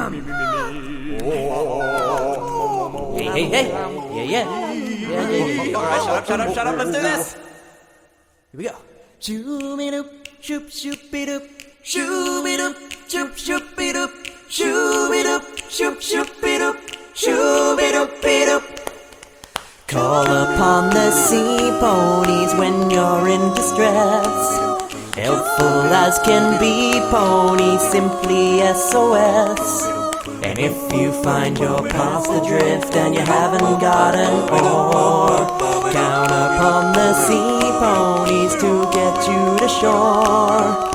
Hey. Yeah. All right, shut up. Let's do this. Here we go. Shoo-be-doop, shoop-shoop-be-doop. Shoo-be-doop, shoop-shoop-be-doop. Shoo-be-doop, shoop-shoop-be-doop. Shoo-be-doop-be-doop. Call upon the sea ponies when you're in distress. Helpful as can be, ponies, simply SOS. And if you find you're past the drift and you haven't got an oar, count upon the sea ponies to get you to shore.